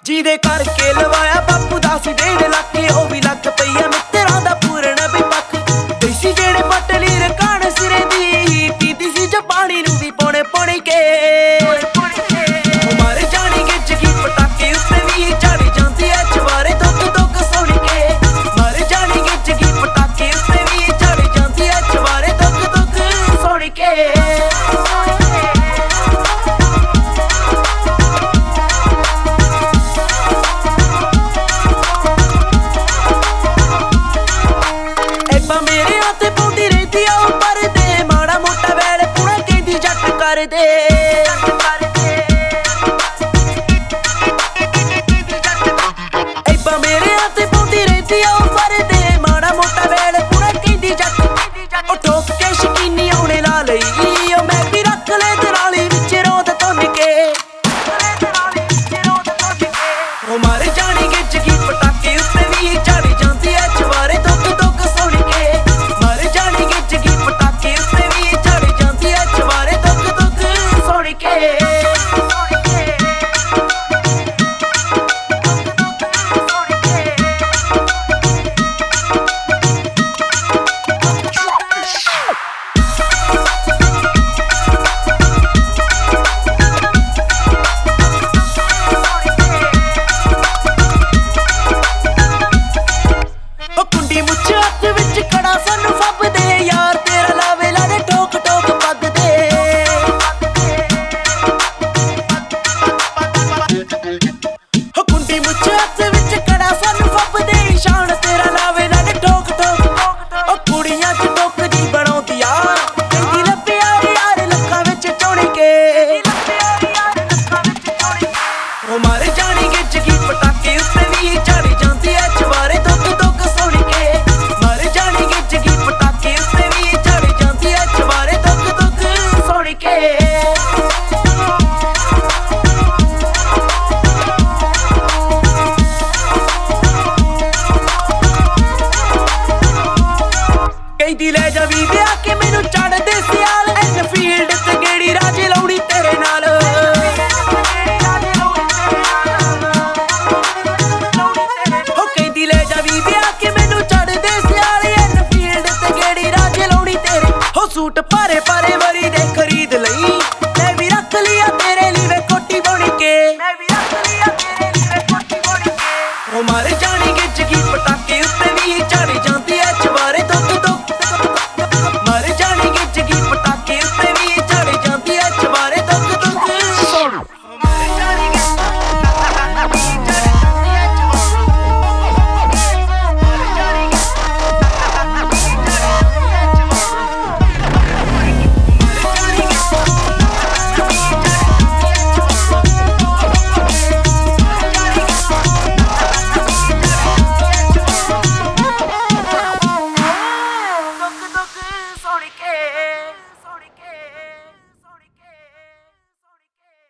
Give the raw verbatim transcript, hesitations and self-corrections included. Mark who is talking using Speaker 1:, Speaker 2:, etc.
Speaker 1: ਜਿਹਦੇ ਕਰਕੇ ਲਵਾਇਆ ਬਾਪੂ ਦਾ ਸੀ ਡੇਢ ਲੱਖ, ਉਹ ਵੀ ਲੱਖ ਪਈਆ ਮਿੱਤਰਾਂ ਦਾ ਪੂਰਨ ਵਿਪੱਖ। ਦੇਸੀ ਜਿਹੜੇ ਪਟਲੀ ਰਕਾਣ ਸਿਰੇ ਦੀ ਪੀਤੀ ਸੀ ਜੋ ਪਾਣੀ ਨੂੰ ਵੀ ਪੌਣੇ ਪੌਣੇ ਕੇ ਮਰ ਜਾਣੀ ਗਿੱਜ ਗਈ ਪਟਾਕੇ ਉੱਤੇ ਵੀ ਚੜ ਜਾਂਦੀ ਐ ਚਵਾਰੇ ਦੁੱਖ ਦੁੱਖ ਸੁਣ ਕੇ। ਮਰ ਜਾਣੀ ਗਿੱਜ ਗਈ ਪਟਾਕੇ ਉੱਤੇ ਵੀ ਚੜ ਜਾਂਦੀ ਐ ਚਵਾਰੇ ਦੁੱਖ ਦੁੱਖ ਸੁਣ ਕੇ। ਮੇਰੇ ਹੱਥ ਪਾਉਂਦੀ ਰਹਿੰਦੀ ਆ ਉੱਪਰ ਦੇ ਮਾੜਾ ਮੋਟਾ ਵੈਲ ਪੁਣਾ ਕਹਿੰਦੀ ਜੱਟ ਕਰਦੇ। ਐਬਾਂ ਮੇਰੇ ਹੱਥ ਪਾਉਂਦੀ ਰਹਿੰਦੀ ਆ ਉੱਪਰ ਦੇ ਮਾੜਾ ਮੋਟਾ ਵੈਲ ਪੁਣਾ ਕਹਿੰਦੀ ਜੱਟ। ਉਹ ਠੋਕ ਕੇ ਸ਼ਕੀਨੀ ਆਉਣੇ ਲਾ ਲਈ ਉਹ ਮੈਂ ਵੀ ਰੱਖ ਲੈ ਦਰਾਲੀ ਵਿੱਚ ਰੋਂਦ ਤੁੰਨ ਕੇ। ਉਹ ਮਰ ਜਾਣੀ ਗਿੱਜ ਗਈ ਪਟਾਕੇ ਉੱਤੇ ਵੀ ਚੜ ਜਾਂਦੀ ਐ ਚਵਾਰੇ ਦੁੱਖ ਦੁੱਖ ਸੁਣ ਕੇ। ਮਰ ਜਾਣੀ ਗਿੱਜ ਗਈ ਪਟਾਕੇ ਉੱਤੇ ਵੀ ਚੜ ਜਾਂਦੀ ਐ ਚਵਾਰੇ ਦੁੱਖ ਦੁੱਖ ਸੁਣ ਕੇ। ਕੜਾ ਸਾਨੂੰ ਫੱਬਦੇ ਯਾਰ ਤੇਰਾ ਲਾਵੇ ਲਾਦੇ ਠੋਕ ਠੋਕ ਪੱਗ ਦੇ। ਹੋ ਕੁੰਡੀ ਮੁੱਛ ਹੱਥ ਵਿੱਚ ਕੜਾ ਸਾਨੂੰ ਫੱਬਦੇ ਸ਼ਾਨ ਤੇਰਾ ਲਾਵੇ ਲਾਦੇ ਠੋਕ ਠੋਕ। ਉਹ ਕੁੜੀਆਂ ਚ ਟੋਕਰੀ ਬਣਾਉਂਦੀ ਆ ਕਹਿੰਦੀ ਲੱਭਿਆ ਯਾਰ ਲੱਖਾਂ ਵਿੱਚ ਚੁਣ ਕੇ। ਉਹ ਮਰ ਜਾਣੀ ਗਿੱਜ ਗਈ ਪਟਾਕੇ ਉੱਤੇ ਵੀ ਚੜ ਜਾਂਦੀ ਐ ਚਵਾਰੇ ਦੁੱਖ ਦੁੱਖ ਸੁਣ ਕੇ। ਮਰ ਜਾਣੀ ਗਿੱਜ ਗਈ ਪਟਾਕੇ ਉੱਤੇ ਵੀ ਚੜ ਜਾਂਦੀ ਐ ਚਵਾਰੇ ਦੁੱਖ ਦੁੱਖ ਸੁਣ ਕੇ। ਕਹਿੰਦੀ ਲੈ ਜਾ ਵੀ